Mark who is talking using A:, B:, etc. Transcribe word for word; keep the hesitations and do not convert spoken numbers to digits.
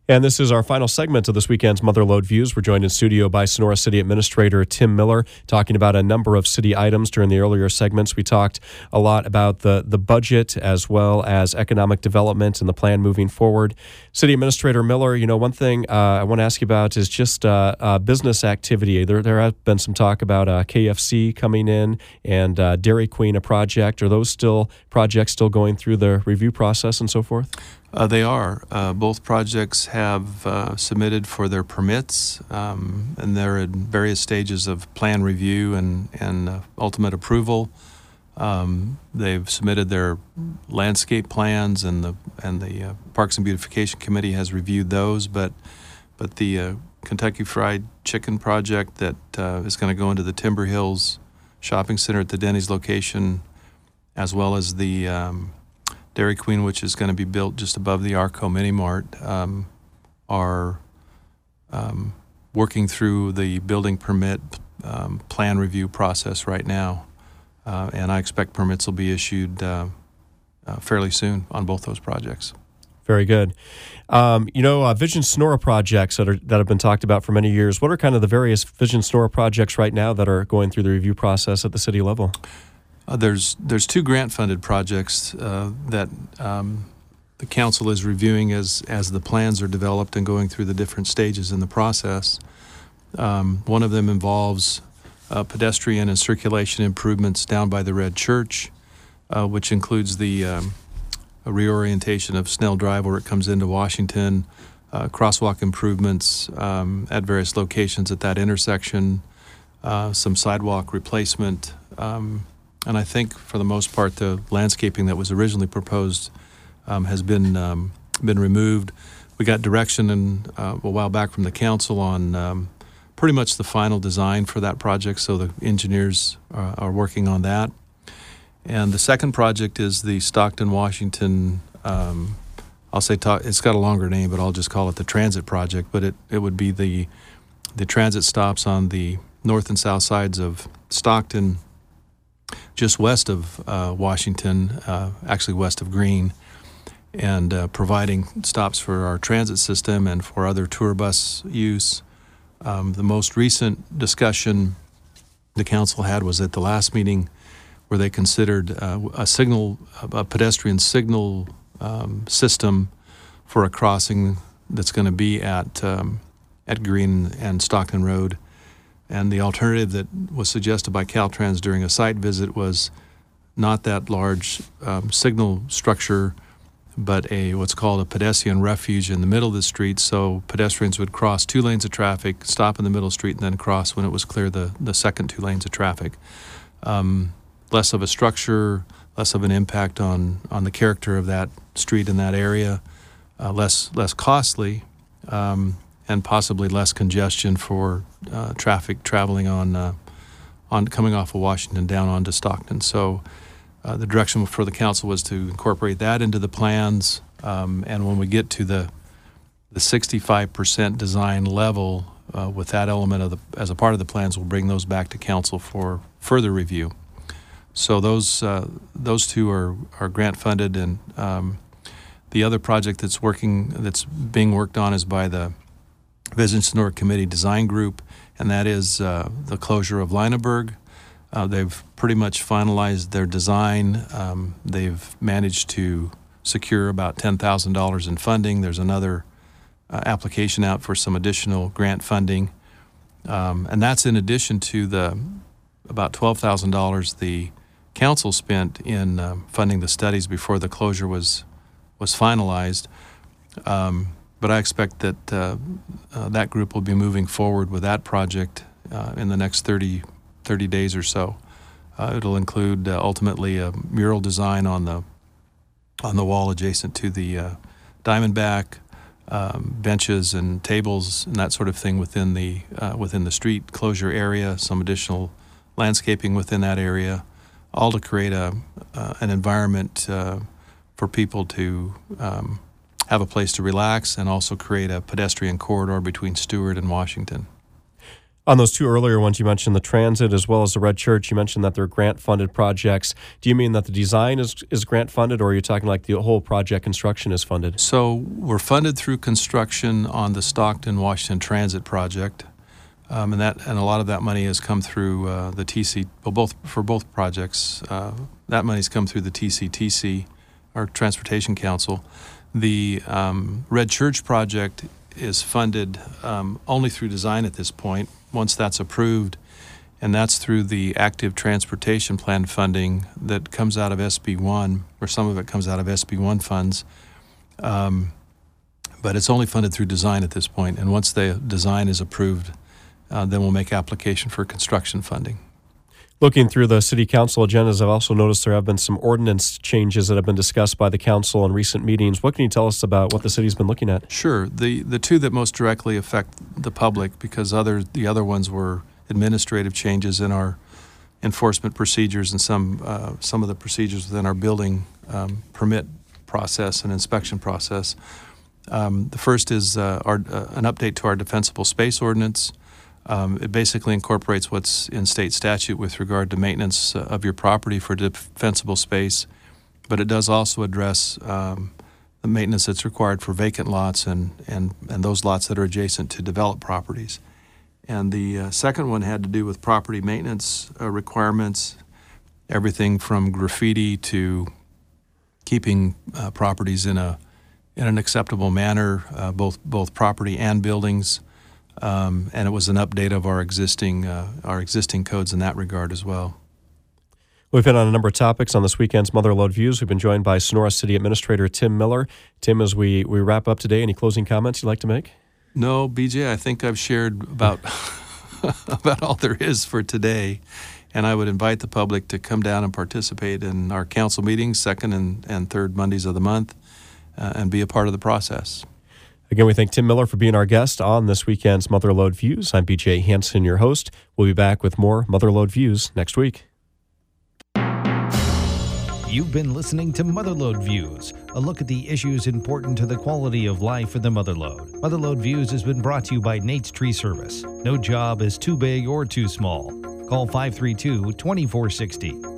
A: And this is our final segment of this weekend's Mother Lode Views. We're joined in studio by Sonora City Administrator Tim Miller, talking about a number of city items. During the earlier segments, we talked a lot about the, the budget as well as economic development and the plan moving forward. City Administrator Miller, you know, one thing uh, I want to ask you about is just uh, uh, business activity. There, there has been some talk about uh, K F C coming in and uh, Dairy Queen, a project. Are those still projects still going through the review process and so forth?
B: Uh, they are. Uh, both projects have uh, submitted for their permits, um, and they're in various stages of plan review and, and uh, ultimate approval. Um, they've submitted their landscape plans, and the and the uh, Parks and Beautification Committee has reviewed those. But but the uh, Kentucky Fried Chicken project that uh, is going to go into the Timber Hills Shopping Center at the Denny's location, as well as the um, Dairy Queen, which is going to be built just above the Arco Mini Mart, um, are um, working through the building permit um, plan review process right now. Uh, and I expect permits will be issued uh, uh, fairly soon on both those projects.
A: Very good. Um, you know, uh, Vision Sonora projects that are that have been talked about for many years. What are kind of the various Vision Sonora projects right now that are going through the review process at the city level?
B: Uh, there's there's two grant-funded projects uh, that um, the council is reviewing as as the plans are developed and going through the different stages in the process. Um, one of them involves uh, pedestrian and circulation improvements down by the Red Church, uh, which includes the um, a reorientation of Snell Drive where it comes into Washington, uh, crosswalk improvements um, at various locations at that intersection, uh, some sidewalk replacement. Um, And I think, for the most part, the landscaping that was originally proposed um, has been um, been removed. We got direction in, uh, a while back from the council on um, pretty much the final design for that project, so the engineers are, are working on that. And the second project is the Stockton, Washington, um, I'll say talk, it's got a longer name, but I'll just call it the Transit Project, but it, it would be the, the transit stops on the north and south sides of Stockton, just west of uh, Washington, uh, actually west of Greene, and uh, providing stops for our transit system and for other tour bus use. Um, the most recent discussion the council had was at the last meeting where they considered uh, a signal, a pedestrian signal um, system for a crossing that's going to be at, um, at Greene and Stockton Road. And the alternative that was suggested by Caltrans during a site visit was not that large um, signal structure, but a what's called a pedestrian refuge in the middle of the street. So pedestrians would cross two lanes of traffic, stop in the middle street, and then cross when it was clear the, the second two lanes of traffic. Um, less of a structure, less of an impact on, on the character of that street in that area, uh, less less costly. Um, and possibly less congestion for uh, traffic traveling on uh, on coming off of Washington down onto Stockton. So uh, the direction for the council was to incorporate that into the plans, um, and when we get to the the sixty-five percent design level uh, with that element of the as a part of the plans, we'll bring those back to council for further review. So those uh, those two are are grant funded, and um, the other project that's working that's being worked on is by the Vision Sonora Committee Design Group, and that is uh, the closure of Lineberg. Uh, they've pretty much finalized their design. Um, they've managed to secure about ten thousand dollars in funding. There's another uh, application out for some additional grant funding, um, and that's in addition to the about twelve thousand dollars the council spent in uh, funding the studies before the closure was was finalized. Um, But I expect that uh, uh, that group will be moving forward with that project uh, in the next thirty, thirty days or so. Uh, it'll include uh, ultimately a mural design on the on the wall adjacent to the uh, Diamondback, um, benches and tables and that sort of thing within the uh, within the street closure area. Some additional landscaping within that area, all to create a uh, an environment uh, for people to. Um, have a place to relax and also create a pedestrian corridor between Stewart and Washington.
A: On those two earlier ones, you mentioned the transit as well as the Red Church. You mentioned that they're grant-funded projects. Do you mean that the design is, is grant-funded, or are you talking like the whole project construction is funded?
B: So we're funded through construction on the Stockton, Washington Transit project, um, and that and a lot of that money has come through uh, the T C. Well, both for both projects, uh, that money's come through the T C T C, our Transportation Council. The um, Red Church project is funded um, only through design at this point. Once that's approved, and that's through the active transportation plan funding that comes out of S B one, or some of it comes out of S B one funds. Um, but it's only funded through design at this point, and once the design is approved, uh, then we'll make application for construction funding.
A: Looking through the city council agendas, I've also noticed there have been some ordinance changes that have been discussed by the council in recent meetings. What can you tell us about what the city's been looking at?
B: Sure. The the two that most directly affect the public, because other the other ones were administrative changes in our enforcement procedures and some uh, some of the procedures within our building um, permit process and inspection process. Um, the first is uh, our, uh, an update to our defensible space ordinance. Um, it basically incorporates what's in state statute with regard to maintenance uh, of your property for defensible space, but it does also address um, the maintenance that's required for vacant lots and, and, and those lots that are adjacent to developed properties. And the uh, second one had to do with property maintenance uh, requirements, everything from graffiti to keeping uh, properties in a in an acceptable manner, uh, both both property and buildings. Um, and it was an update of our existing uh, our existing codes in that regard as well.
A: We've been on a number of topics on this weekend's Mother Lode Views. We've been joined by Sonora City Administrator Tim Miller. Tim, as we, we wrap up today, any closing comments you'd like to make?
B: No, B J, I think I've shared about about all there is for today. And I would invite the public to come down and participate in our council meetings, second and, and third Mondays of the month, uh, and be a part of the process.
A: Again, we thank Tim Miller for being our guest on this weekend's Mother Lode Views. I'm B J Hansen, your host. We'll be back with more Mother Lode Views next week.
C: You've been listening to Mother Lode Views, a look at the issues important to the quality of life in the Mother Lode. Mother Lode Views has been brought to you by Nate's Tree Service. No job is too big or too small. Call five three two, two four six zero.